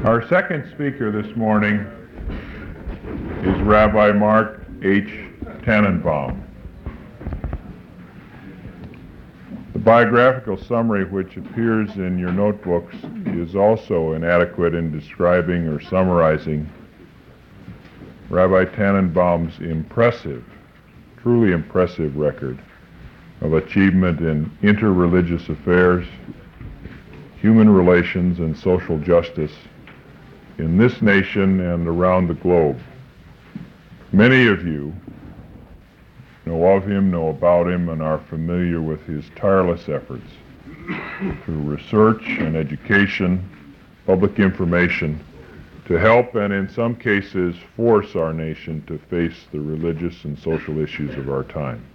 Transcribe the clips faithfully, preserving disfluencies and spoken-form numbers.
Our second speaker this morning is Rabbi Mark H. Tannenbaum. The biographical summary which appears in your notebooks is also inadequate in describing or summarizing Rabbi Tannenbaum's impressive, truly impressive record of achievement in interreligious affairs, human relations, and social justice in this nation and around the globe. Many of you know of him, know about him, and are familiar with his tireless efforts through research and education, public information, to help and in some cases force our nation to face the religious and social issues of our time.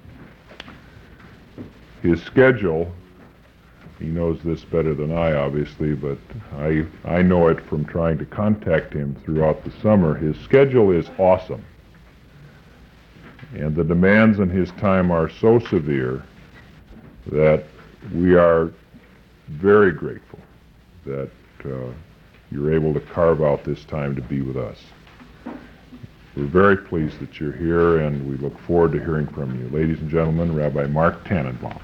His schedule, he knows this better than I, obviously, but I, I know it from trying to contact him throughout the summer. His schedule is awesome. And the demands on his time are so severe that we are very grateful that uh, you're able to carve out this time to be with us. We're very pleased that you're here, and we look forward to hearing from you. Ladies and gentlemen, Rabbi Mark Tannenbaum.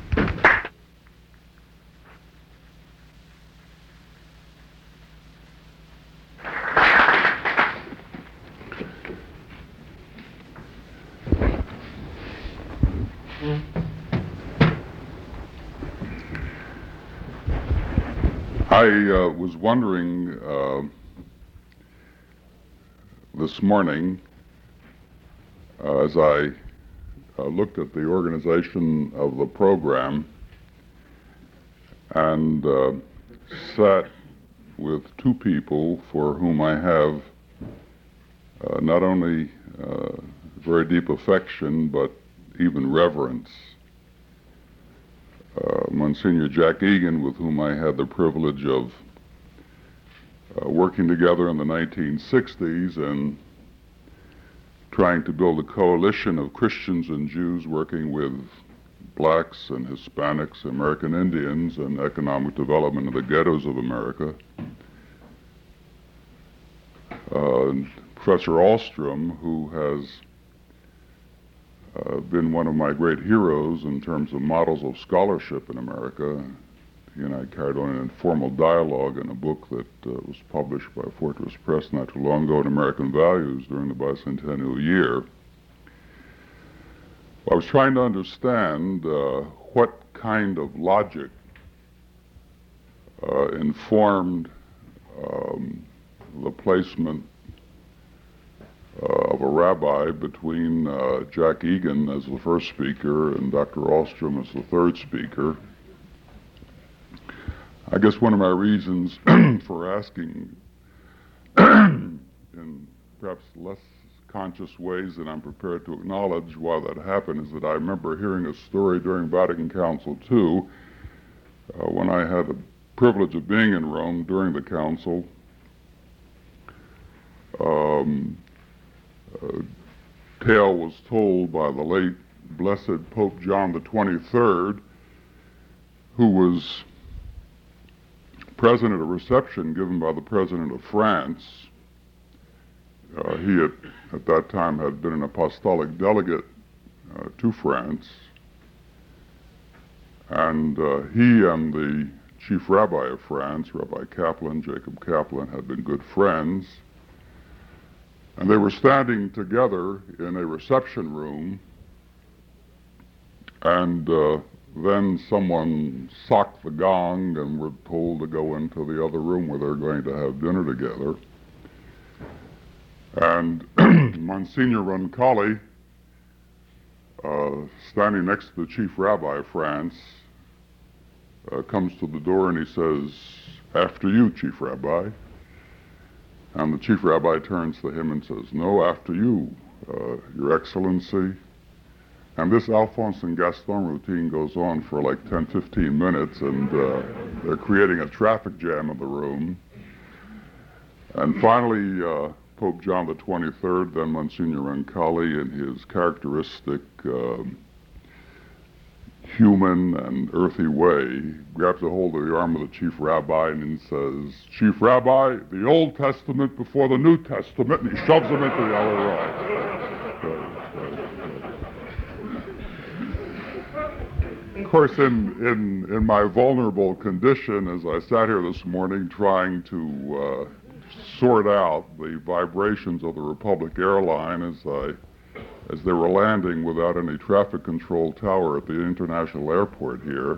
I uh, was wondering uh, this morning, uh, as I uh, looked at the organization of the program and uh, sat with two people for whom I have uh, not only uh, very deep affection but even reverence. Uh, Monsignor Jack Egan, with whom I had the privilege of uh, working together in the nineteen sixties and trying to build a coalition of Christians and Jews working with blacks and Hispanics, American Indians, and economic development of the ghettos of America. Uh, Professor Ahlstrom, who has Uh, been one of my great heroes in terms of models of scholarship in America. He and I carried on an informal dialogue in a book that uh, was published by Fortress Press not too long ago in American Values during the bicentennial year. I was trying to understand uh, what kind of logic uh, informed um, the placement Uh, of a rabbi between uh, Jack Egan as the first speaker and Doctor Ahlstrom as the third speaker. I guess one of my reasons for asking in perhaps less conscious ways than I'm prepared to acknowledge why that happened is that I remember hearing a story during Vatican Council two uh, when I had the privilege of being in Rome during the council. Um, Uh, tale was told by the late Blessed Pope John the twenty-third, who was present at a reception given by the President of France. Uh, he had, at that time had been an apostolic delegate uh, to France, and uh, he and the chief rabbi of France, Rabbi Kaplan, Jacob Kaplan, had been good friends. And they were standing together in a reception room, and uh, then someone socked the gong and were told to go into the other room where they're going to have dinner together. And Monsignor Roncalli, uh, standing next to the chief rabbi of France, uh, comes to the door and he says, "After you, Chief Rabbi." And the chief rabbi turns to him and says, "No, after you, uh, Your Excellency." And this Alphonse and Gaston routine goes on for like ten, fifteen minutes, and uh, they're creating a traffic jam in the room. And finally, uh, Pope John the twenty-third, then Monsignor Roncalli, in his characteristic uh, human and earthy way, grabs a hold of the arm of the chief rabbi and he says, "Chief Rabbi, the Old Testament before the New Testament," and he shoves him into the other right. Of course, in, in, in my vulnerable condition, as I sat here this morning trying to uh, sort out the vibrations of the Republic airline as I as they were landing without any traffic control tower at the international airport here.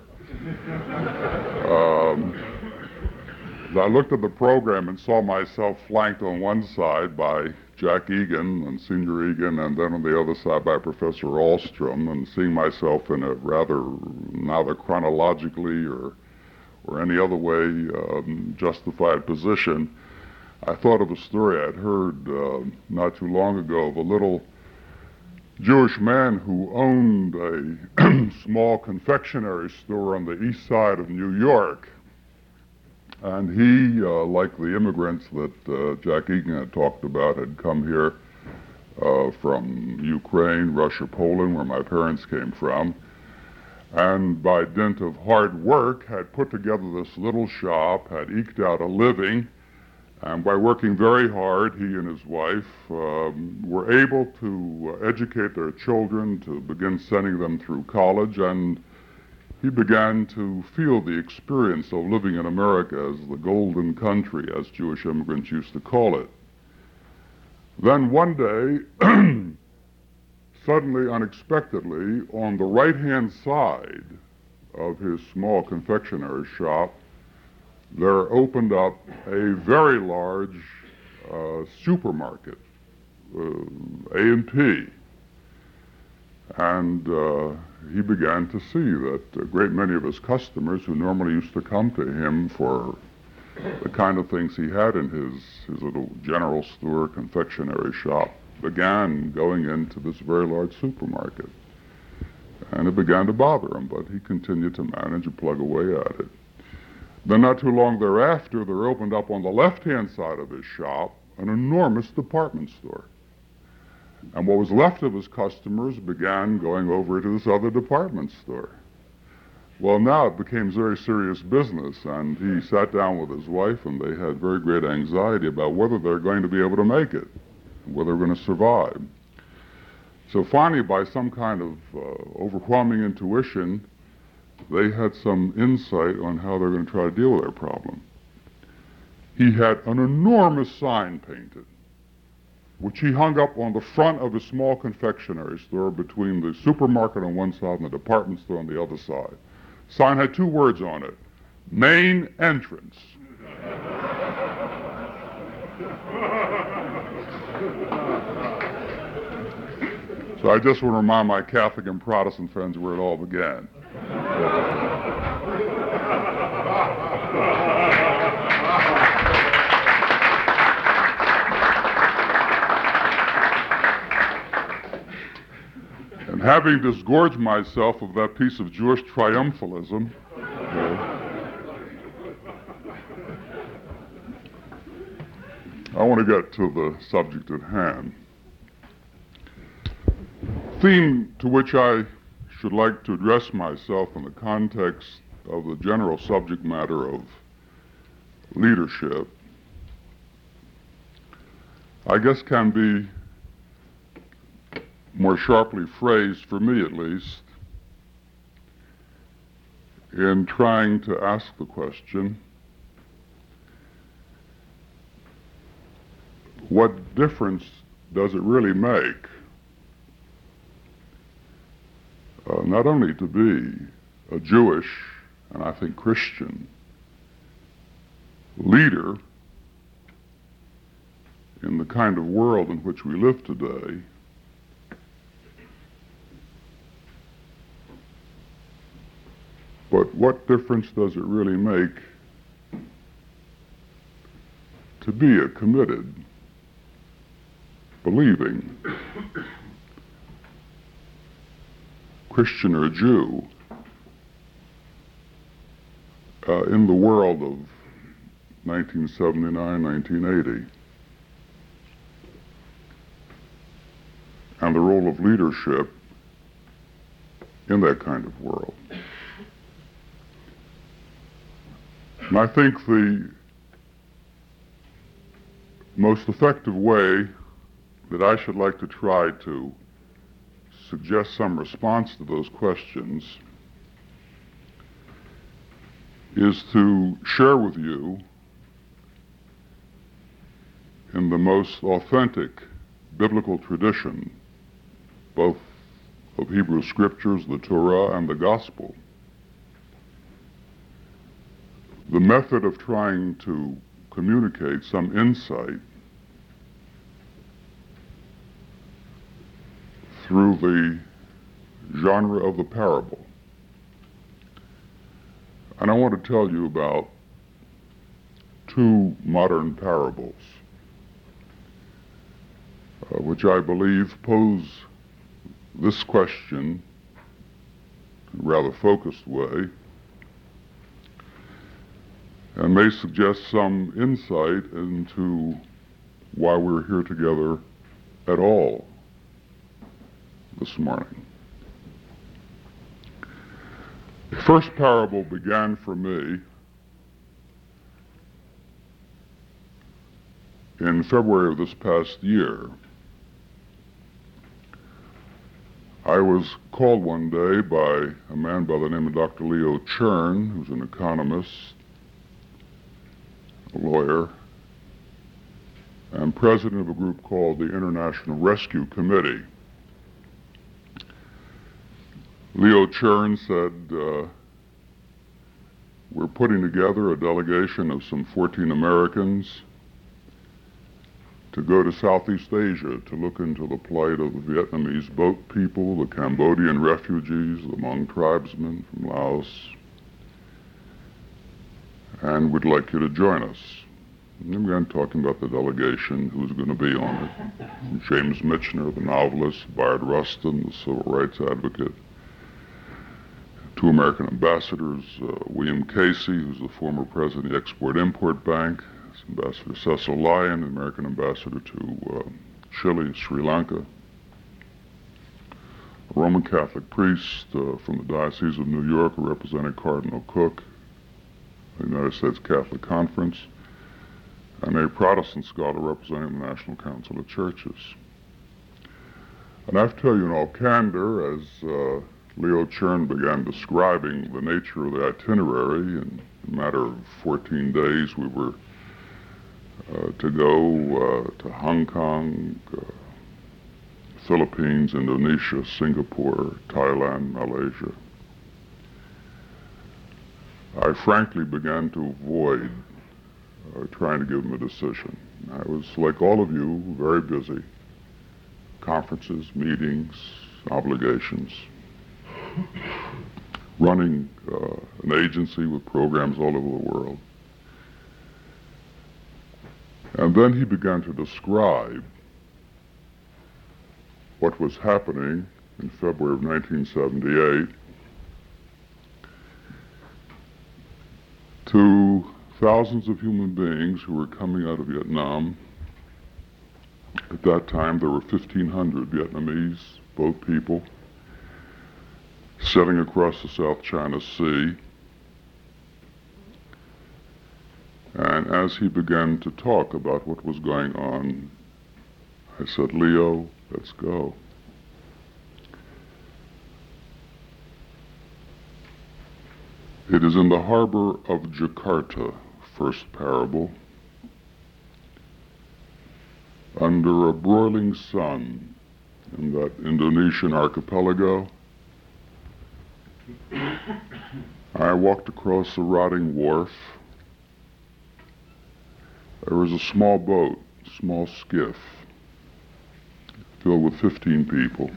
Um, I looked at the program and saw myself flanked on one side by Jack Egan and Senior Egan, and then on the other side by Professor Ahlstrom, and seeing myself in a rather, neither chronologically or, or any other way um, justified position, I thought of a story I'd heard uh, not too long ago of a little Jewish man who owned a small confectionery store on the east side of New York. And he, uh, like the immigrants that uh, Jack Egan had talked about, had come here uh, from Ukraine, Russia, Poland, where my parents came from, and by dint of hard work had put together this little shop, had eked out a living, and by working very hard, he and his wife um, were able to uh, educate their children, to begin sending them through college, and he began to feel the experience of living in America as the golden country, as Jewish immigrants used to call it. Then one day, suddenly, unexpectedly, on the right-hand side of his small confectionery shop, there opened up a very large uh, supermarket, uh, A and P. And uh, he began to see that a great many of his customers who normally used to come to him for the kind of things he had in his, his little general store confectionery shop began going into this very large supermarket. And it began to bother him, but he continued to manage and plug away at it. Then not too long thereafter, there opened up on the left-hand side of his shop an enormous department store. And what was left of his customers began going over to this other department store. Well, now it became very serious business, and he sat down with his wife, and they had very great anxiety about whether they're going to be able to make it, whether they're going to survive. So finally, by some kind of uh, overwhelming intuition, they had some insight on how they're going to try to deal with their problem. He had an enormous sign painted, which he hung up on the front of his small confectionery store between the supermarket on one side and the department store on the other side. Sign had two words on it: main entrance. So I just want to remind my Catholic and Protestant friends where it all began. And having disgorged myself of that piece of Jewish triumphalism, uh, I want to get to the subject at hand. Theme to which I should like to address myself in the context of the general subject matter of leadership, I guess can be more sharply phrased, for me at least, in trying to ask the question, what difference does it really make uh, not only to be a Jewish, and I think Christian, leader in the kind of world in which we live today, but what difference does it really make to be a committed, believing Christian or Jew uh, in the world of nineteen seventy-nine, nineteen eighty, and the role of leadership in that kind of world? And I think the most effective way that I should like to try to suggest some response to those questions is to share with you, in the most authentic biblical tradition, both of Hebrew scriptures, the Torah, and the gospel, the method of trying to communicate some insight through the genre of the parable. And I want to tell you about two modern parables, uh, which I believe pose this question in a rather focused way, and may suggest some insight into why we're here together at all this morning. The first parable began for me in February of this past year. I was called one day by a man by the name of Doctor Leo Chern, who's an economist, a lawyer, and president of a group called the International Rescue Committee. Leo Chern said, uh, we're putting together a delegation of some fourteen Americans to go to Southeast Asia to look into the plight of the Vietnamese boat people, the Cambodian refugees, the Hmong tribesmen from Laos, and we'd like you to join us. And then we began talking about the delegation, who was going to be on it. James Michener, the novelist, Bayard Rustin, the civil rights advocate, two American ambassadors, uh, William Casey, who's the former president of the Export-Import Bank, Ambassador Cecil Lyon, American ambassador to uh, Chile, Sri Lanka, a Roman Catholic priest uh, from the Diocese of New York, who represented Cardinal Cook, the United States Catholic Conference, and a Protestant scholar representing the National Council of Churches. And I have to tell you in all candor, as uh, Leo Chern began describing the nature of the itinerary, in a matter of fourteen days we were uh, to go uh, to Hong Kong, uh, Philippines, Indonesia, Singapore, Thailand, Malaysia. I frankly began to avoid uh, trying to give him a decision. I was, like all of you, very busy. Conferences, meetings, obligations. Running uh, an agency with programs all over the world. And then he began to describe what was happening in February of nineteen seventy-eight to thousands of human beings who were coming out of Vietnam. At that time, there were fifteen hundred Vietnamese boat people sailing across the South China Sea. And as he began to talk about what was going on, I said, Leo, let's go. It is in the harbor of Jakarta, first parable, under a broiling sun in that Indonesian archipelago. I walked across a rotting wharf. There was a small boat, small skiff, filled with fifteen people.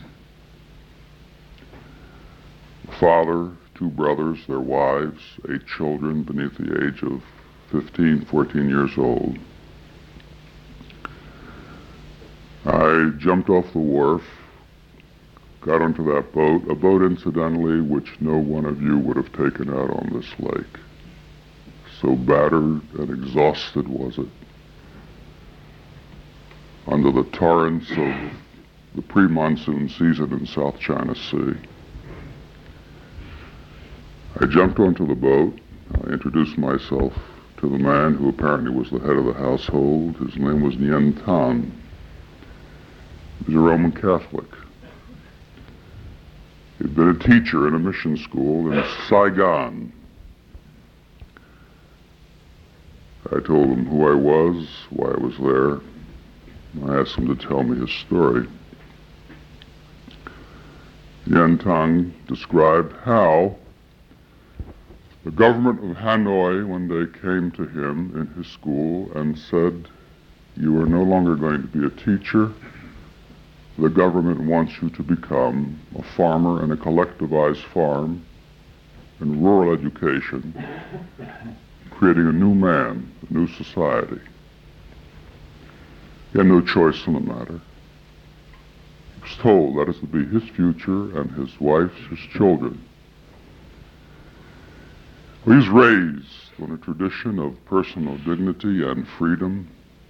A father, two brothers, their wives, eight children beneath the age of fifteen, fourteen years old. I jumped off the wharf, got onto that boat, a boat, incidentally, which no one of you would have taken out on this lake. So battered and exhausted was it, under the torrents of the pre-monsoon season in South China Sea. I jumped onto the boat, I introduced myself to the man who apparently was the head of the household. His name was Nyen Tan. He was a Roman Catholic. He'd been a teacher in a mission school in Saigon. I told him who I was, why I was there. I asked him to tell me his story. Nyen Tan described how the government of Hanoi one day came to him in his school and said, "You are no longer going to be a teacher. The government wants you to become a farmer in a collectivized farm and rural education, creating a new man, a new society." He had no choice in the matter. He was told that is to be his future and his wife's, his children. He was raised on a tradition of personal dignity and freedom.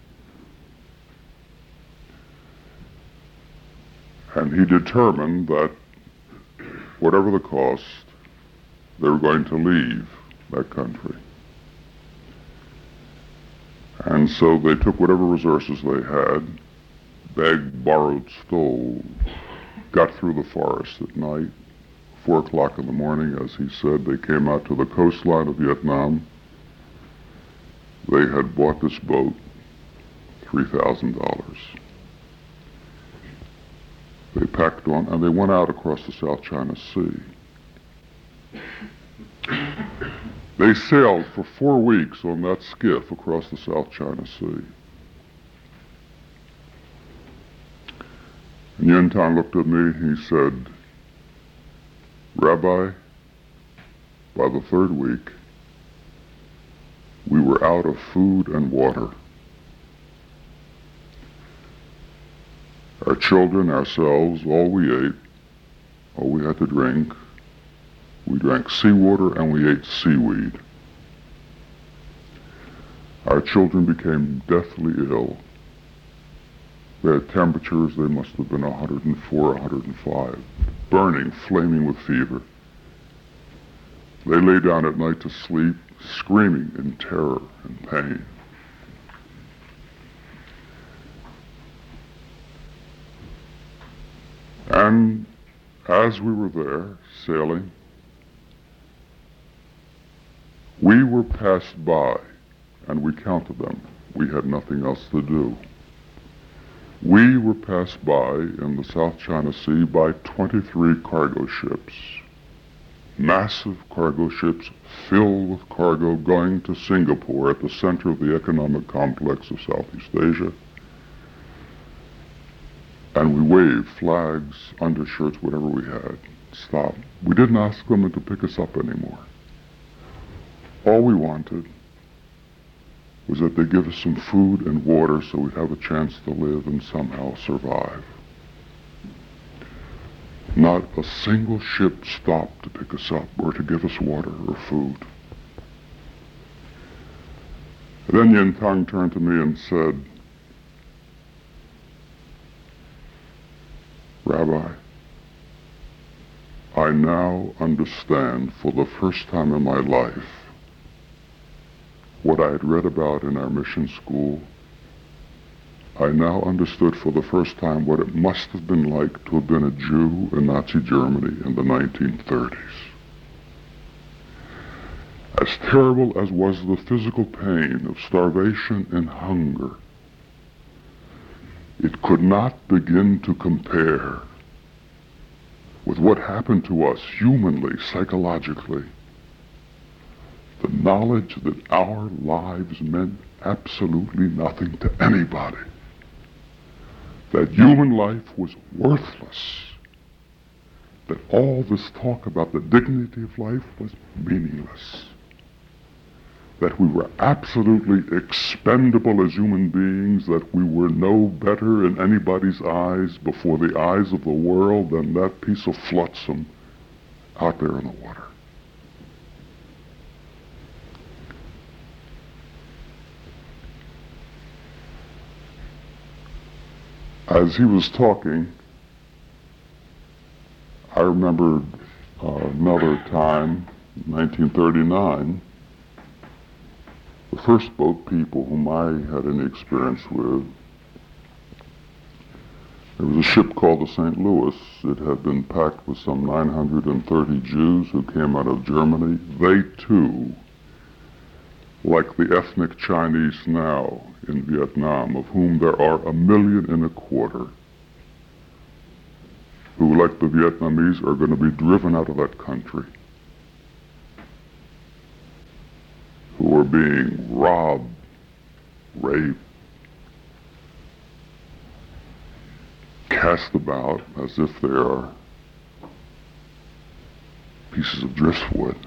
And he determined that whatever the cost, they were going to leave that country. And so they took whatever resources they had, begged, borrowed, stole, got through the forest at night. Four o'clock in the morning, as he said, they came out to the coastline of Vietnam. They had bought this boat, three thousand dollars. They packed on, and they went out across the South China Sea. They sailed for four weeks on that skiff across the South China Sea. And Nyen Tan looked at me and he said, "Rabbi, by the third week, we were out of food and water. Our children, ourselves, all we ate, all we had to drink, we drank seawater and we ate seaweed. Our children became deathly ill. They had temperatures, they must have been one hundred four, one hundred five, burning, flaming with fever. They lay down at night to sleep, screaming in terror and pain. And as we were there, sailing, we were passed by, and we counted them. We had nothing else to do. We were passed by in the South China Sea by twenty-three cargo ships, massive cargo ships filled with cargo going to Singapore at the center of the economic complex of Southeast Asia. And we waved flags, undershirts, whatever we had. Stop. We didn't ask them to pick us up anymore. All we wanted was that they give us some food and water so we'd have a chance to live and somehow survive. Not a single ship stopped to pick us up or to give us water or food. And then Nyen Tan turned to me and said, "Rabbi, I now understand for the first time in my life what I had read about in our mission school. I now understood for the first time what it must have been like to have been a Jew in Nazi Germany in the nineteen thirties. As terrible as was the physical pain of starvation and hunger, it could not begin to compare with what happened to us humanly, psychologically. The knowledge that our lives meant absolutely nothing to anybody. That human life was worthless. That all this talk about the dignity of life was meaningless. That we were absolutely expendable as human beings, that we were no better in anybody's eyes before the eyes of the world than that piece of flotsam out there in the water." As he was talking, I remembered uh, another time, nineteen thirty-nine, The first boat people whom I had any experience with, there was a ship called the Saint Louis. It had been packed with some nine hundred thirty Jews who came out of Germany. They too, like the ethnic Chinese now in Vietnam, of whom there are a million and a quarter, who, like the Vietnamese, are going to be driven out of that country, who are being robbed, raped, cast about as if they are pieces of driftwood.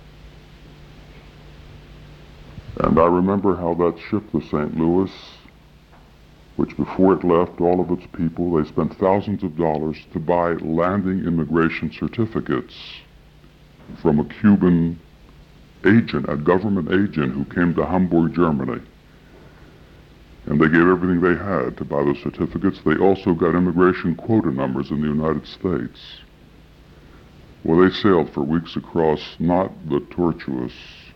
And I remember how that ship, the Saint Louis, which before it left all of its people, they spent thousands of dollars to buy landing immigration certificates from a Cuban agent, a government agent who came to Hamburg, Germany. And they gave everything they had to buy those certificates. They also got immigration quota numbers in the United States. Well, they sailed for weeks across not the tortuous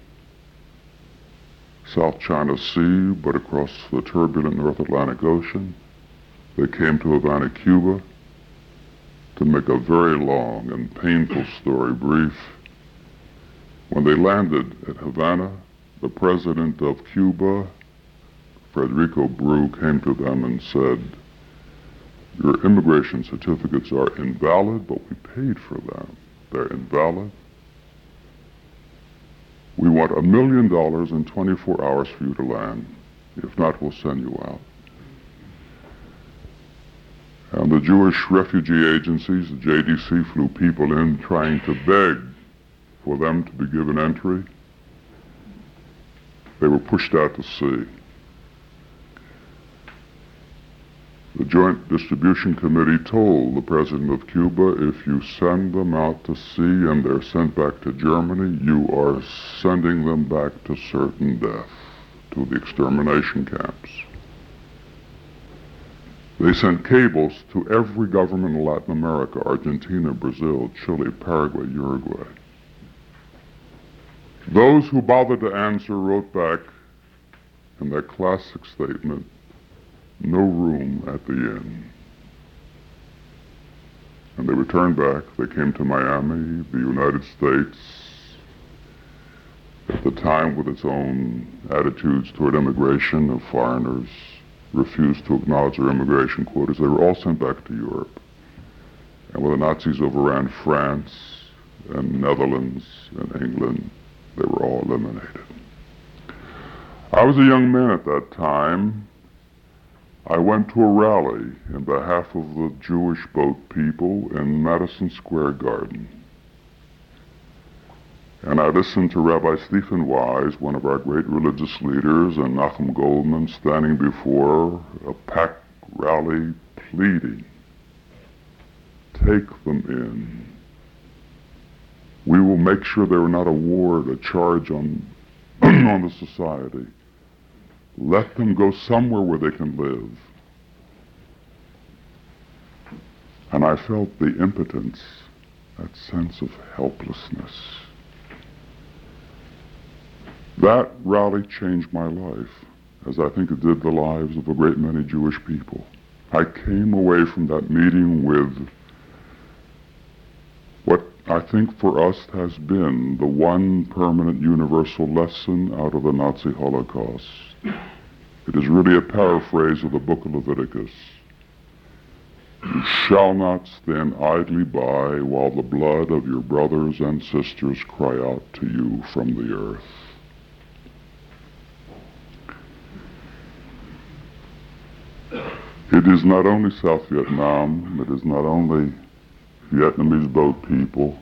South China Sea, but across the turbulent North Atlantic Ocean. They came to Havana, Cuba. To make a very long and painful story brief, when they landed at Havana, the president of Cuba, Federico Bru, came to them and said, "Your immigration certificates are invalid, but we paid for them. They're invalid. We want a million dollars in twenty-four hours for you to land. If not, we'll send you out." And the Jewish refugee agencies, the J D C, flew people in trying to beg for them to be given entry. They were pushed out to sea. The Joint Distribution Committee told the President of Cuba, if you send them out to sea and they're sent back to Germany, you are sending them back to certain death, to the extermination camps. They sent cables to every government in Latin America, Argentina, Brazil, Chile, Paraguay, Uruguay. Those who bothered to answer wrote back in that classic statement, "No room at the inn." And they returned back. They came to Miami, the United States, at the time with its own attitudes toward immigration of foreigners, refused to acknowledge their immigration quotas. They were all sent back to Europe. And when the Nazis overran France and Netherlands and England, they were all eliminated. I was a young man at that time. I went to a rally in behalf of the Jewish boat people in Madison Square Garden. And I listened to Rabbi Stephen Wise, one of our great religious leaders, and Nachum Goldman standing before a packed rally pleading, take them in. We will make sure they are not a ward, a charge on, on the society. Let them go somewhere where they can live. And I felt the impotence, that sense of helplessness. That rally changed my life, as I think it did the lives of a great many Jewish people. I came away from that meeting with what I think for us has been the one permanent universal lesson out of the Nazi Holocaust. It is really a paraphrase of the book of Leviticus. You shall not stand idly by while the blood of your brothers and sisters cry out to you from the earth. It is not only South Vietnam, it is not only Vietnamese boat people.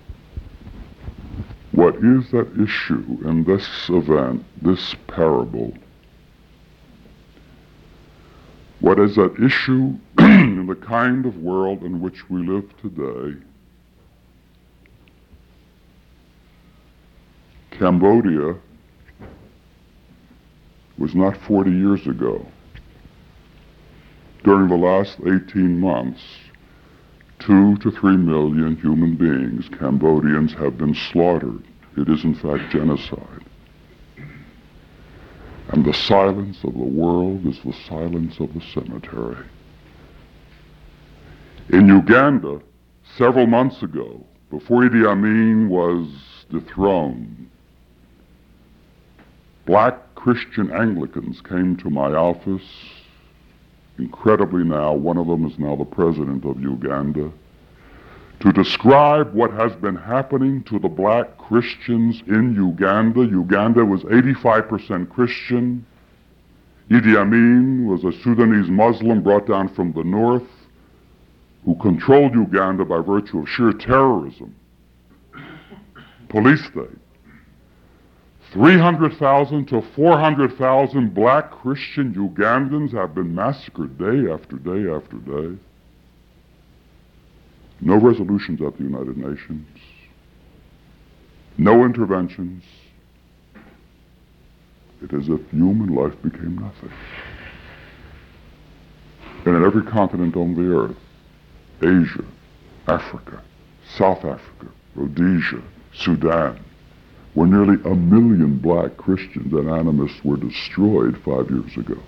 What is that issue in this event, this parable? What is that issue in the kind of world in which we live today? Cambodia was not forty years ago. During the last eighteen months, two to three million human beings, Cambodians, have been slaughtered. It is in fact genocide. And the silence of the world is the silence of the cemetery. In Uganda, several months ago, before Idi Amin was dethroned, black Christian Anglicans came to my office. Incredibly now, one of them is now the president of Uganda, to describe what has been happening to the black Christians in Uganda. Uganda was eighty-five percent Christian. Idi Amin was a Sudanese Muslim brought down from the north who controlled Uganda by virtue of sheer terrorism. Police state. three hundred thousand to four hundred thousand black Christian Ugandans have been massacred day after day after day. No resolutions at the United Nations. No interventions. It is as if human life became nothing. And in every continent on the earth, Asia, Africa, South Africa, Rhodesia, Sudan, where nearly a million black Christians and animists were destroyed five years ago.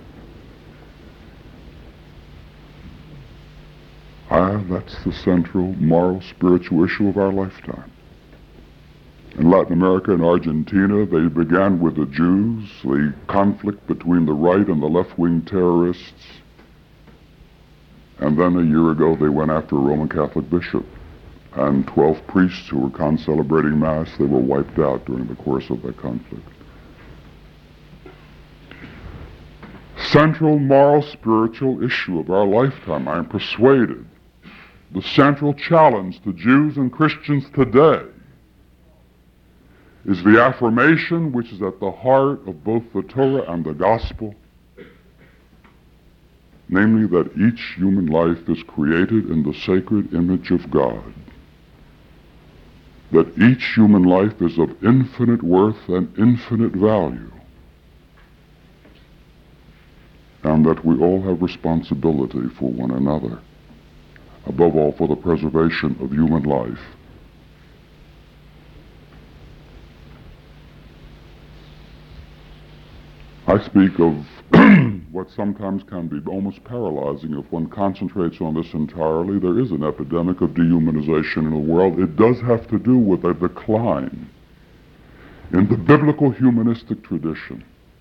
Ah, that's the central moral, spiritual issue of our lifetime. In Latin America and Argentina, they began with the Jews, the conflict between the right and the left-wing terrorists, and then a year ago they went after a Roman Catholic bishop, and twelve priests who were con-celebrating Mass, they were wiped out during the course of that conflict. Central moral, spiritual issue of our lifetime, I am persuaded, the central challenge to Jews and Christians today is the affirmation which is at the heart of both the Torah and the Gospel, namely that each human life is created in the sacred image of God, that each human life is of infinite worth and infinite value, and that we all have responsibility for one another, above all for the preservation of human life. I speak of what sometimes can be almost paralyzing if one concentrates on this entirely. There is an epidemic of dehumanization in the world. It does have to do with a decline in the biblical humanistic tradition,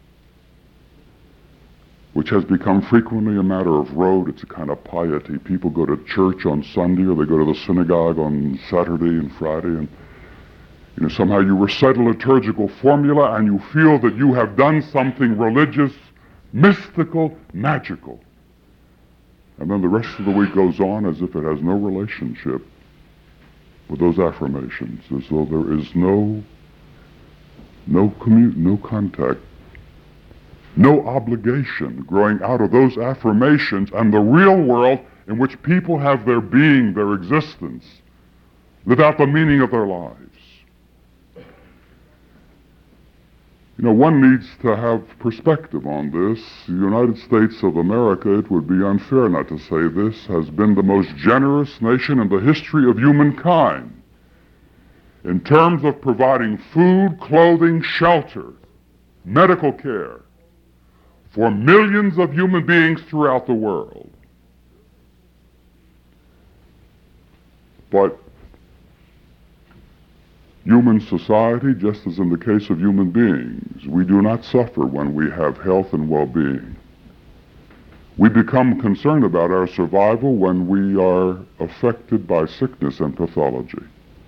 which has become frequently a matter of rote. It's a kind of piety. People go to church on Sunday, or they go to the synagogue on Saturday and Friday, and you know, somehow you recite a liturgical formula and you feel that you have done something religious, mystical, magical. And then the rest of the week goes on as if it has no relationship with those affirmations, as though there is no, no commu- no contact, no obligation growing out of those affirmations and the real world in which people have their being, their existence, live out the meaning of their lives. You know, one needs to have perspective on this. The United States of America, it would be unfair not to say this, has been the most generous nation in the history of humankind in terms of providing food, clothing, shelter, medical care for millions of human beings throughout the world. But human society, just as in the case of human beings, we do not suffer when we have health and well-being. We become concerned about our survival when we are affected by sickness and pathology.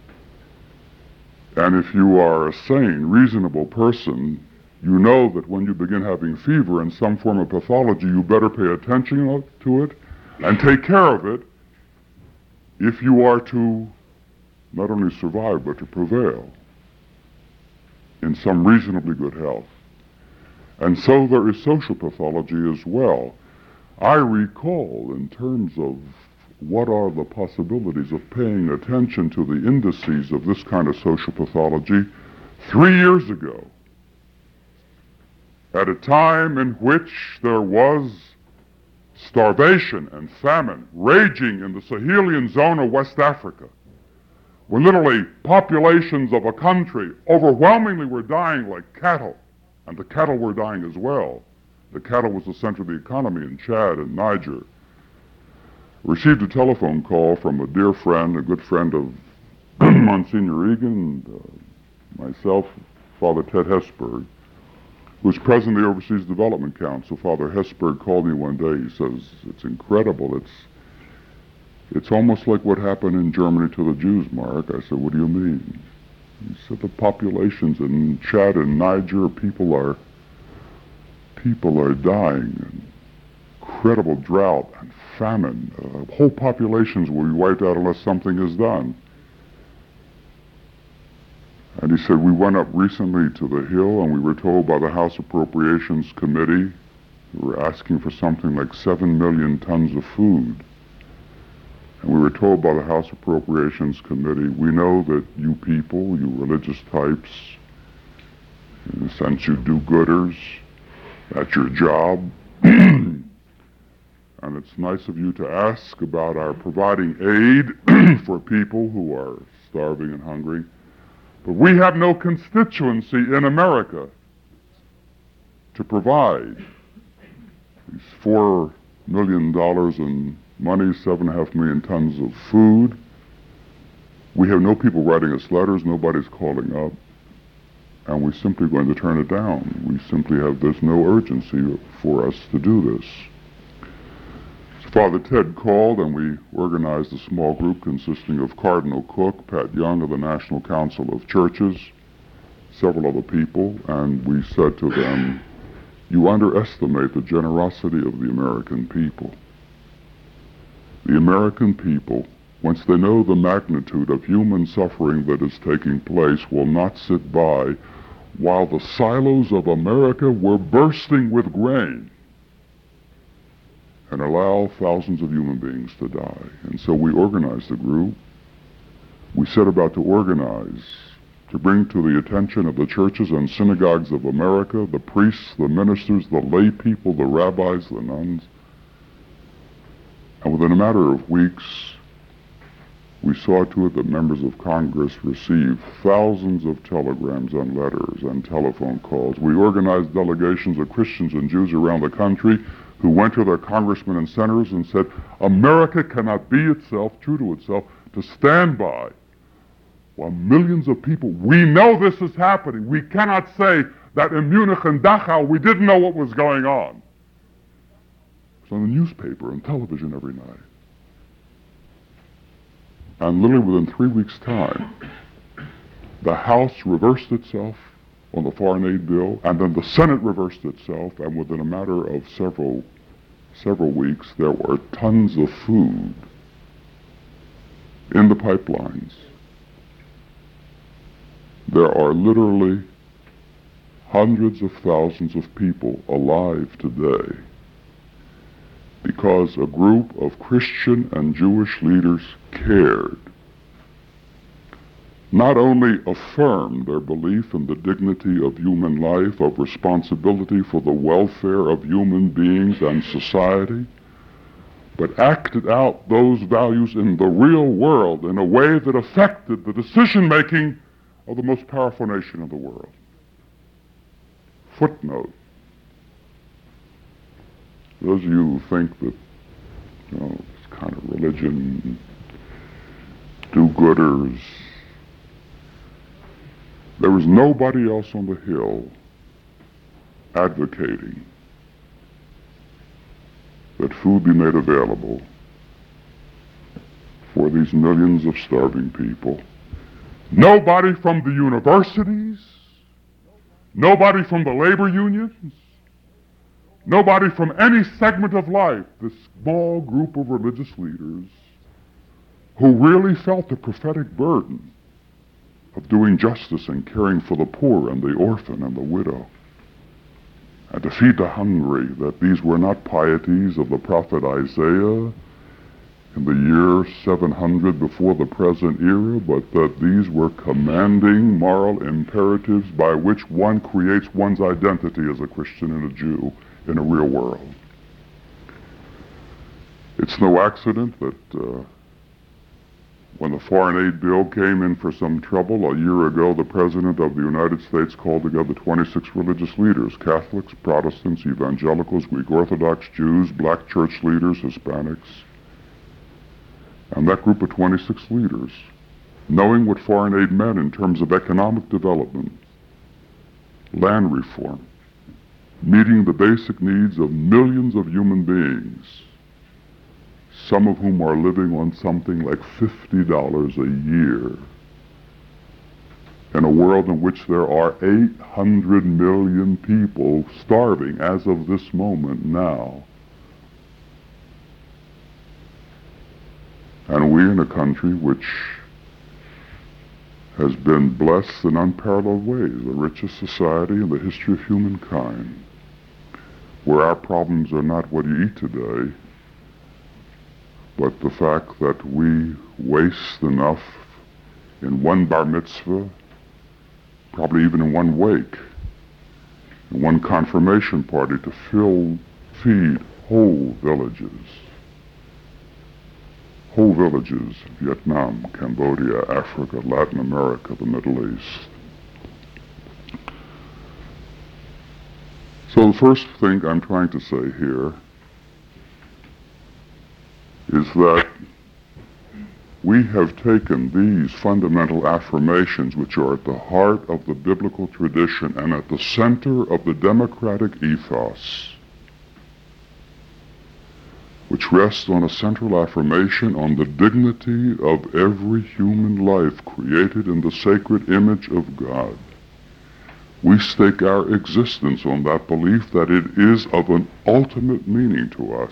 And if you are a sane, reasonable person, you know that when you begin having fever and some form of pathology, you better pay attention to it and take care of it if you are to not only survive, but to prevail in some reasonably good health. And so there is social pathology as well. I recall, in terms of what are the possibilities of paying attention to the indices of this kind of social pathology, three years ago, at a time in which there was starvation and famine raging in the Sahelian zone of West Africa, when literally populations of a country overwhelmingly were dying like cattle And the cattle were dying as well. The cattle was the center of the economy in Chad and Niger. Received a telephone call from a dear friend, a good friend of Monsignor Egan, and uh, myself, Father Ted Hesburgh, who was president of the Overseas Development Council. Father Hesburgh called me one day. He says, it's incredible. It's it's almost like what happened in Germany to the Jews, Mark. I said, what do you mean? He said, the populations in Chad and Niger, people are, people are dying. Incredible drought and famine. Uh, whole populations will be wiped out unless something is done. And he said, we went up recently to the Hill and we were told by the House Appropriations Committee, we were asking for something like seven million tons of food. And we were told by the House Appropriations Committee, we know that you people, you religious types, in a sense you do-gooders, that's your job. And it's nice of you to ask about our providing aid for people who are starving and hungry. But we have no constituency in America to provide these four million dollars in money, seven and a half million tons of food. We have no people writing us letters, nobody's calling up, and we're simply going to turn it down. We simply have, there's no urgency for us to do this. So Father Ted called and we organized a small group consisting of Cardinal Cook, Pat Young of the National Council of Churches, several other people, and we said to them, you underestimate the generosity of the American people. The American people, once they know the magnitude of human suffering that is taking place, will not sit by while the silos of America were bursting with grain and allow thousands of human beings to die. And so we organized a group. We set about to organize, to bring to the attention of the churches and synagogues of America, the priests, the ministers, the lay people, the rabbis, the nuns. And within a matter of weeks, we saw to it that members of Congress received thousands of telegrams and letters and telephone calls. We organized delegations of Christians and Jews around the country who went to their congressmen and senators and said, America cannot be itself, true to itself, to stand by while millions of people, we know this is happening. We cannot say that in Munich and Dachau we didn't know what was going on. It's on the newspaper and television every night. And literally within three weeks' time, the House reversed itself on the foreign aid bill, and then the Senate reversed itself, and within a matter of several, several weeks, there were tons of food in the pipelines. There are literally hundreds of thousands of people alive today because a group of Christian and Jewish leaders cared. Not only affirmed their belief in the dignity of human life, of responsibility for the welfare of human beings and society, but acted out those values in the real world in a way that affected the decision-making of the most powerful nation in the world. Footnote. Those of you who think that, you know, this kind of religion, do-gooders, there was nobody else on the Hill advocating that food be made available for these millions of starving people. Nobody from the universities, nobody from the labor unions, nobody from any segment of life, this small group of religious leaders who really felt the prophetic burden of doing justice and caring for the poor and the orphan and the widow, and to feed the hungry, that these were not pieties of the prophet Isaiah in the year seven hundred before the present era, but that these were commanding moral imperatives by which one creates one's identity as a Christian and a Jew in a real world. It's no accident that uh, When the foreign aid bill came in for some trouble a year ago, the President of the United States called together twenty-six religious leaders, Catholics, Protestants, Evangelicals, Greek Orthodox, Jews, black church leaders, Hispanics. And that group of twenty-six leaders, knowing what foreign aid meant in terms of economic development, land reform, meeting the basic needs of millions of human beings, some of whom are living on something like fifty dollars a year, in a world in which there are eight hundred million people starving as of this moment now. And we in a country which has been blessed in unparalleled ways, the richest society in the history of humankind, where our problems are not what you eat today, but the fact that we waste enough in one bar mitzvah, probably even in one wake, in one confirmation party, to fill, feed whole villages. Whole villages, Vietnam, Cambodia, Africa, Latin America, the Middle East. So the first thing I'm trying to say here is that we have taken these fundamental affirmations, which are at the heart of the biblical tradition and at the center of the democratic ethos, which rests on a central affirmation on the dignity of every human life created in the sacred image of God. We stake our existence on that belief that it is of an ultimate meaning to us.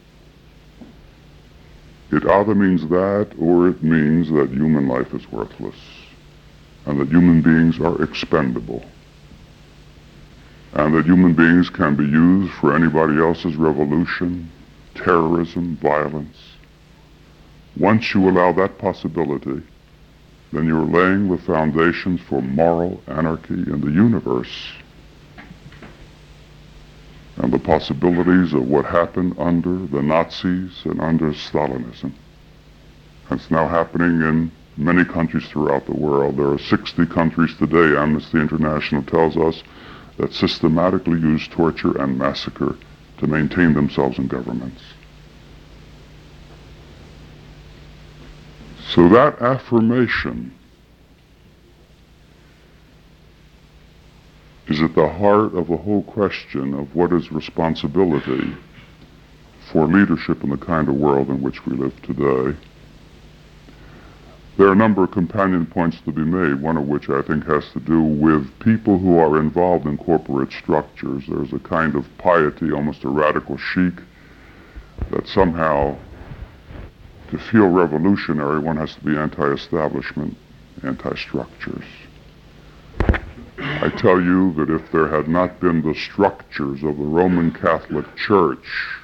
It either means that, or it means that human life is worthless, and that human beings are expendable, and that human beings can be used for anybody else's revolution, terrorism, violence. Once you allow that possibility, then you're laying the foundations for moral anarchy in the universe. And the possibilities of what happened under the Nazis and under Stalinism. It's now happening in many countries throughout the world. There are sixty countries today, Amnesty International tells us, that systematically use torture and massacre to maintain themselves in governments. So that affirmation is at the heart of the whole question of what is responsibility for leadership in the kind of world in which we live today. There are a number of companion points to be made, one of which I think has to do with people who are involved in corporate structures. There's a kind of piety, almost a radical chic, that somehow to feel revolutionary one has to be anti-establishment, anti-structures. I tell you that if there had not been the structures of the Roman Catholic Church,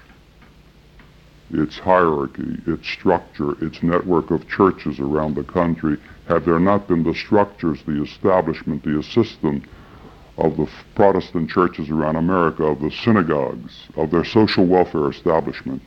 its hierarchy, its structure, its network of churches around the country, had there not been the structures, the establishment, the system of the Protestant churches around America, of the synagogues, of their social welfare establishment,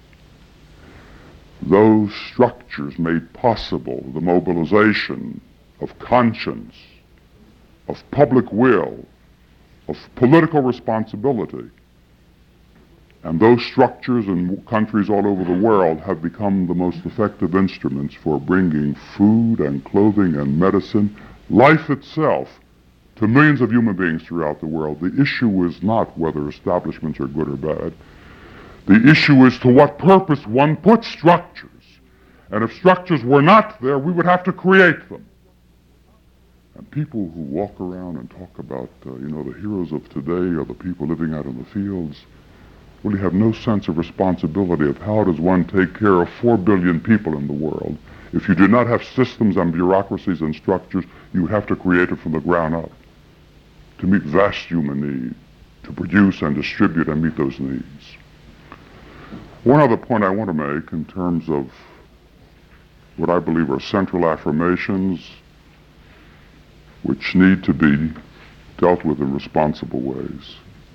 those structures made possible the mobilization of conscience, of public will, of political responsibility. And those structures in countries all over the world have become the most effective instruments for bringing food and clothing and medicine, life itself, to millions of human beings throughout the world. The issue is not whether establishments are good or bad. The issue is to what purpose one puts structures. And if structures were not there, we would have to create them. And people who walk around and talk about, uh, you know, the heroes of today are the people living out in the fields, really have no sense of responsibility of how does one take care of four billion people in the world. If you do not have systems and bureaucracies and structures, you have to create it from the ground up to meet vast human need, to produce and distribute and meet those needs. One other point I want to make in terms of what I believe are central affirmations which need to be dealt with in responsible ways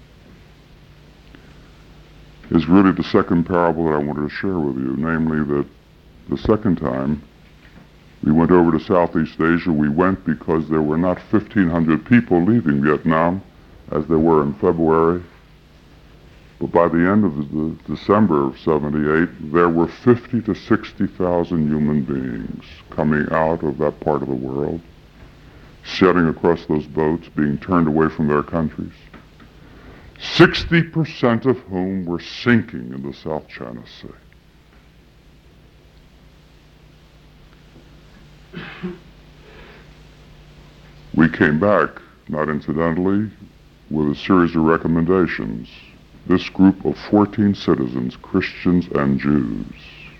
is really the second parable that I wanted to share with you, namely that the second time We went over to Southeast Asia. We went because there were not fifteen hundred people leaving Vietnam, as there were in February. But by the end of the December of seventy-eight, there were fifty to sixty thousand human beings coming out of that part of the world, setting across those boats, being turned away from their countries, sixty percent of whom were sinking in the South China Sea. We came back, not incidentally, with a series of recommendations. This group of fourteen citizens, Christians and Jews,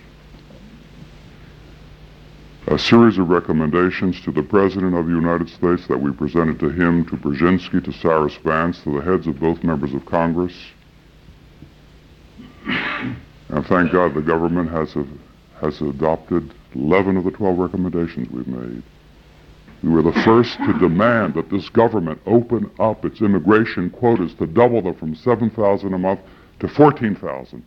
a series of recommendations to the President of the United States that we presented to him, to Brzezinski, to Cyrus Vance, to the heads of both members of Congress. And thank God the government has, a, has adopted eleven of the twelve recommendations we've made. We were the first to demand that this government open up its immigration quotas to double them from seven thousand a month to fourteen thousand.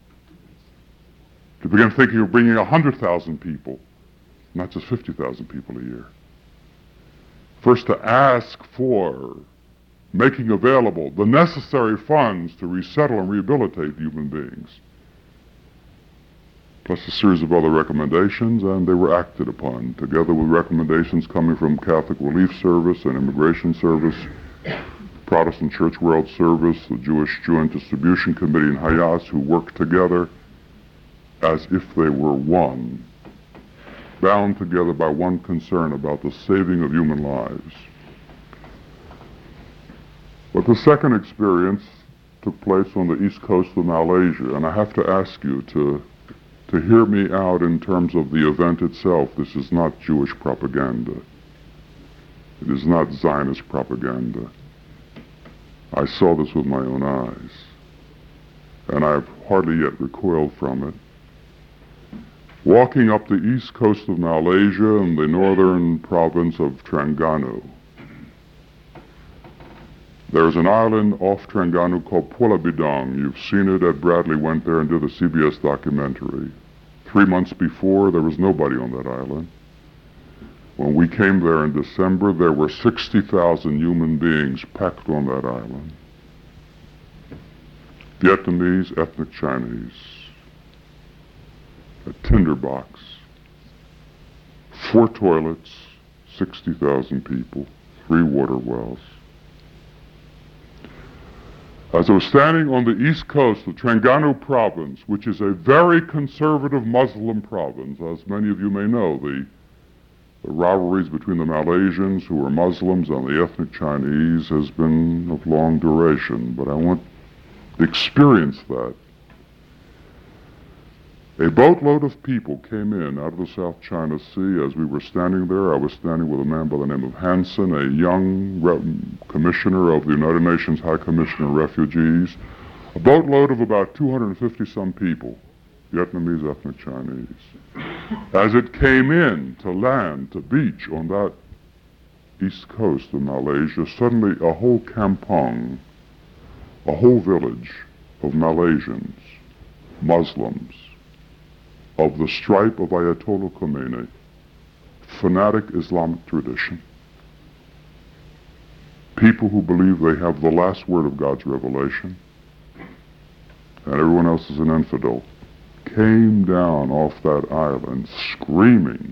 To begin thinking of bringing one hundred thousand people, not just fifty thousand people a year. First to ask for making available the necessary funds to resettle and rehabilitate human beings, plus a series of other recommendations, and they were acted upon, together with recommendations coming from Catholic Relief Service and Immigration Service, Protestant Church World Service, the Jewish Joint Distribution Committee in Hayas, who worked together as if they were one, bound together by one concern about the saving of human lives. But the second experience took place on the east coast of Malaysia, and I have to ask you to to hear me out in terms of the event itself. This is not Jewish propaganda. It is not Zionist propaganda. I saw this with my own eyes, and I've hardly yet recoiled from it. Walking up the east coast of Malaysia in the northern province of Terengganu, there's an island off Terengganu called Pulau Bidang. You've seen it. Ed Bradley went there and did a C B S documentary. Three months before, there was nobody on that island. When we came there in December, there were sixty thousand human beings packed on that island. Vietnamese, ethnic Chinese. A tinderbox. Four toilets, sixty thousand people, three water wells. As I was standing on the east coast of Terengganu province, which is a very conservative Muslim province, as many of you may know, the, the rivalries between the Malaysians, who are Muslims, and the ethnic Chinese has been of long duration, but I want to experience that. A boatload of people came in out of the South China Sea. As we were standing there, I was standing with a man by the name of Hansen, a young commissioner of the United Nations High Commissioner of Refugees. A boatload of about two hundred fifty some people, Vietnamese, ethnic Chinese. As it came in to land, to beach on that east coast of Malaysia, suddenly a whole kampong, a whole village of Malaysians, Muslims, of the stripe of Ayatollah Khomeini, fanatic Islamic tradition, people who believe they have the last word of God's revelation, and everyone else is an infidel, came down off that island screaming,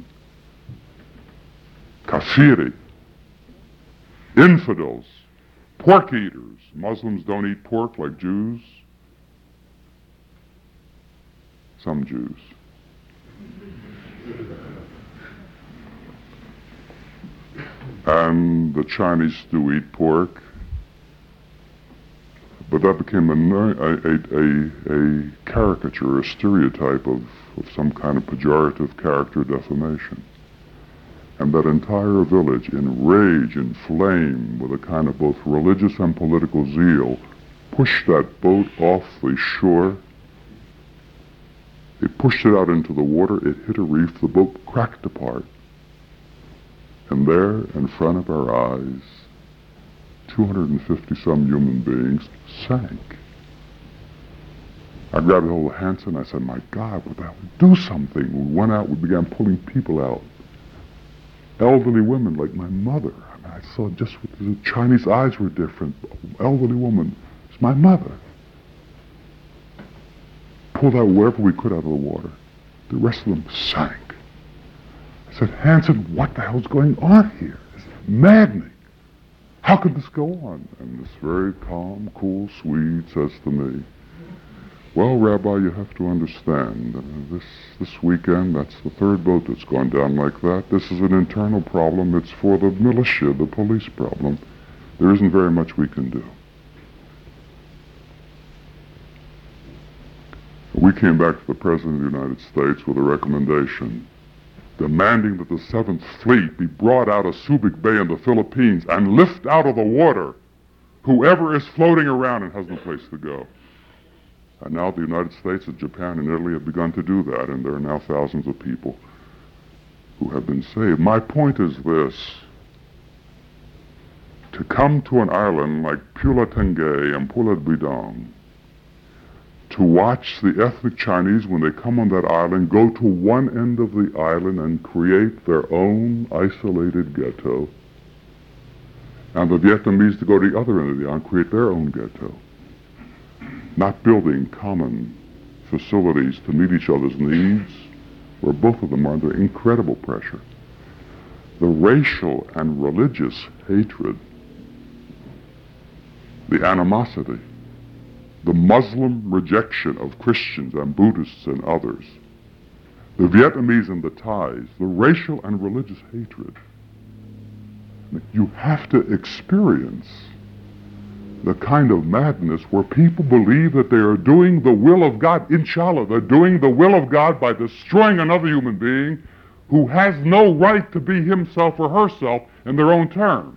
kafiri, infidels, pork eaters. Muslims don't eat pork like Jews. Some Jews. And the Chinese do eat pork, but that became a, a, a, a caricature, a stereotype of, of some kind of pejorative character defamation. And that entire village, in rage and flame, with a kind of both religious and political zeal, pushed that boat off the shore. They pushed it out into the water. It hit a reef. The boat cracked apart. And there, in front of our eyes, two hundred fifty some human beings sank. I grabbed a hold of Hansen. I said, my God, what the hell? Do something. We went out. We began pulling people out. elderly women like my mother. I mean, I saw just what the Chinese eyes were different. Elderly woman, it's my mother. Pulled out wherever we could out of the water. The rest of them sank. I said, Hanson, what the hell's going on here? It's maddening. How could this go on? And this very calm, cool Swede says to me, well, Rabbi, you have to understand, uh, this this weekend, that's the third boat that's gone down like that. This is an internal problem. It's for the militia, the police problem. There isn't very much we can do. We came back to the President of the United States with a recommendation demanding that the Seventh Fleet be brought out of Subic Bay in the Philippines and lift out of the water whoever is floating around and has no place to go. And now the United States and Japan and Italy have begun to do that, and there are now thousands of people who have been saved. My point is this. To come to an island like Pulau Tengah and Pulau Bidong, to watch the ethnic Chinese, when they come on that island, go to one end of the island and create their own isolated ghetto, and the Vietnamese to go to the other end of the island and create their own ghetto, not building common facilities to meet each other's needs, where both of them are under incredible pressure. The racial and religious hatred, the animosity, the Muslim rejection of Christians and Buddhists and others, the Vietnamese and the Thais, the racial and religious hatred. You have to experience the kind of madness where people believe that they are doing the will of God. Inshallah, they're doing the will of God by destroying another human being who has no right to be himself or herself in their own terms.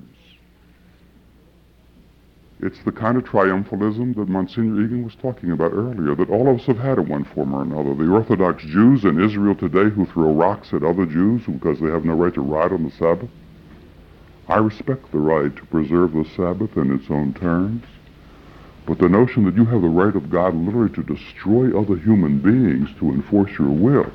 It's the kind of triumphalism that Monsignor Egan was talking about earlier, that all of us have had in one form or another. The Orthodox Jews in Israel today who throw rocks at other Jews because they have no right to ride on the Sabbath. I respect the right to preserve the Sabbath in its own terms, but the notion that you have the right of God literally to destroy other human beings to enforce your will.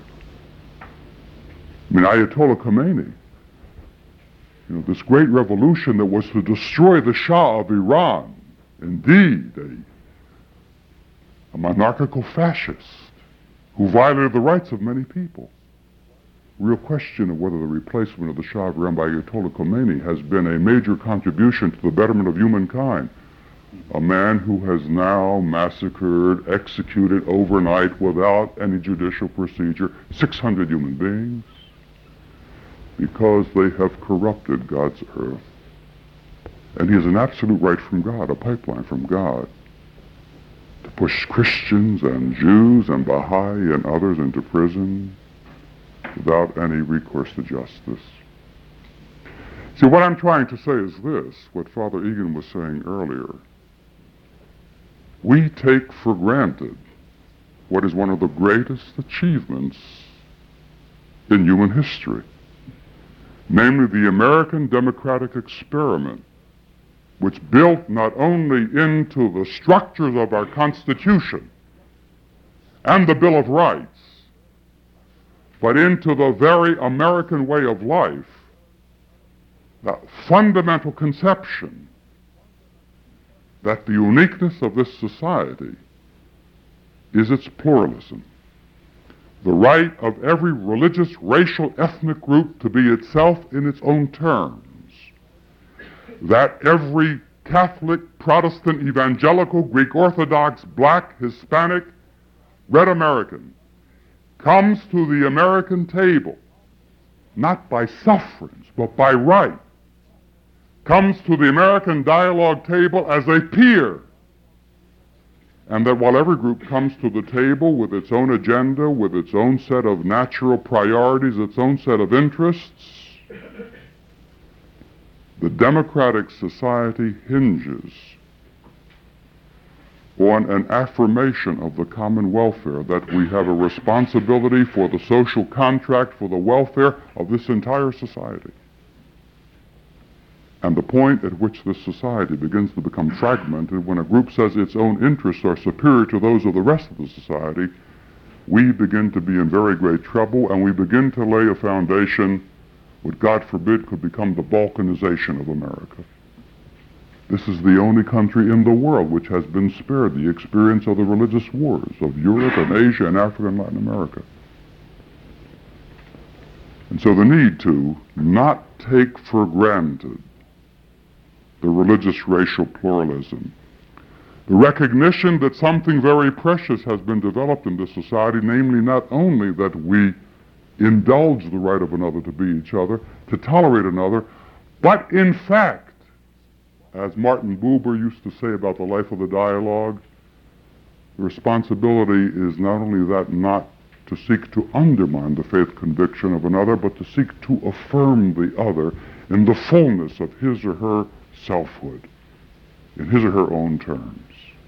I mean, Ayatollah Khomeini, you know, this great revolution that was to destroy the Shah of Iran, indeed, a, a monarchical fascist who violated the rights of many people. Real question of whether the replacement of the Shah of Iran by Ayatollah Khomeini has been a major contribution to the betterment of humankind. A man who has now massacred, executed overnight without any judicial procedure, six hundred human beings because they have corrupted God's earth. And he has an absolute right from God, a pipeline from God, to push Christians and Jews and Baha'i and others into prison without any recourse to justice. See, what I'm trying to say is this, what Father Egan was saying earlier. We take for granted what is one of the greatest achievements in human history, namely the American democratic experiment, which built not only into the structures of our Constitution and the Bill of Rights, but into the very American way of life, that fundamental conception that the uniqueness of this society is its pluralism, the right of every religious, racial, ethnic group to be itself in its own terms, that every Catholic, Protestant, Evangelical, Greek Orthodox, Black, Hispanic, Red American comes to the American table, not by sufferance, but by right, comes to the American dialogue table as a peer, and that while every group comes to the table with its own agenda, with its own set of natural priorities, its own set of interests, the democratic society hinges on an affirmation of the common welfare, that we have a responsibility for the social contract, for the welfare of this entire society. And the point at which this society begins to become fragmented, when a group says its own interests are superior to those of the rest of the society, we begin to be in very great trouble, and we begin to lay a foundation what God forbid could become the Balkanization of America. This is the only country in the world which has been spared the experience of the religious wars of Europe and Asia and Africa and Latin America. And so the need to not take for granted the religious racial pluralism, the recognition that something very precious has been developed in this society, namely not only that we indulge the right of another to be each other, to tolerate another, but in fact, as Martin Buber used to say about the life of the dialogue, the responsibility is not only that not to seek to undermine the faith conviction of another, but to seek to affirm the other in the fullness of his or her selfhood, in his or her own terms.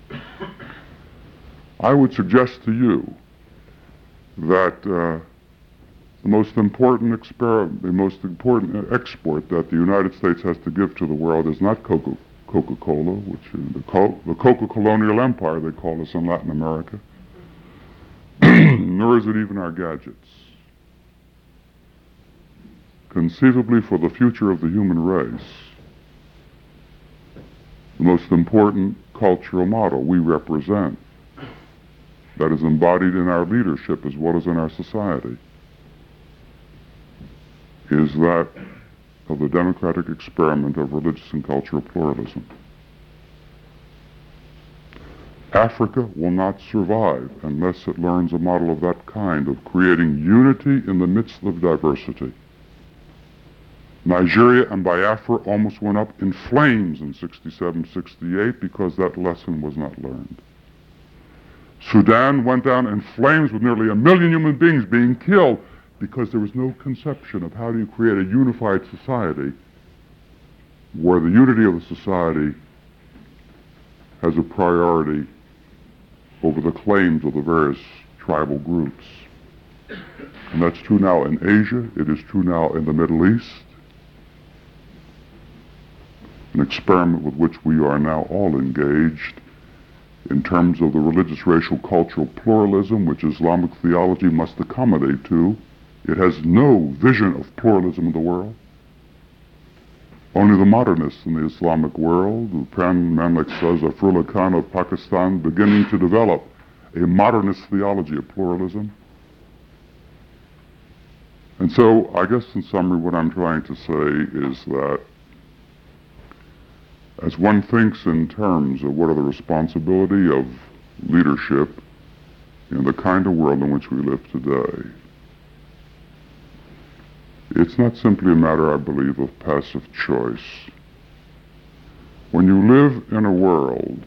I would suggest to you that uh, the most important experiment, the most important export that the United States has to give to the world is not Coca- Coca-Cola, which is the, Co- the Coca-Colonial Empire, they call us in Latin America, nor is it even our gadgets. Conceivably, for the future of the human race, the most important cultural model we represent, that is embodied in our leadership as well as in our society, is that of the democratic experiment of religious and cultural pluralism. Africa will not survive unless it learns a model of that kind, of creating unity in the midst of diversity. Nigeria and Biafra almost went up in flames in sixty-seven, sixty-eight because that lesson was not learned. Sudan went down in flames with nearly a million human beings being killed because there was no conception of how do you create a unified society where the unity of the society has a priority over the claims of the various tribal groups. And that's true now in Asia, it is true now in the Middle East, an experiment with which we are now all engaged in terms of the religious, racial, cultural pluralism which Islamic theology must accommodate to. It has no vision of pluralism in the world. Only the modernists in the Islamic world, the man like Zafrullah Khan of Pakistan, beginning to develop a modernist theology of pluralism. And so, I guess in summary what I'm trying to say is that as one thinks in terms of what are the responsibility of leadership in the kind of world in which we live today, it's not simply a matter, I believe, of passive choice. When you live in a world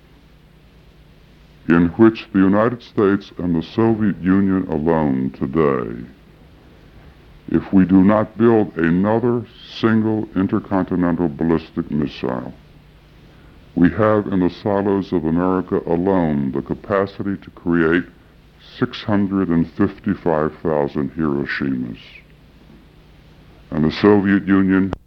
in which the United States and the Soviet Union alone today, if we do not build another single intercontinental ballistic missile, we have in the silos of America alone the capacity to create six hundred fifty-five thousand Hiroshimas. And the Soviet Union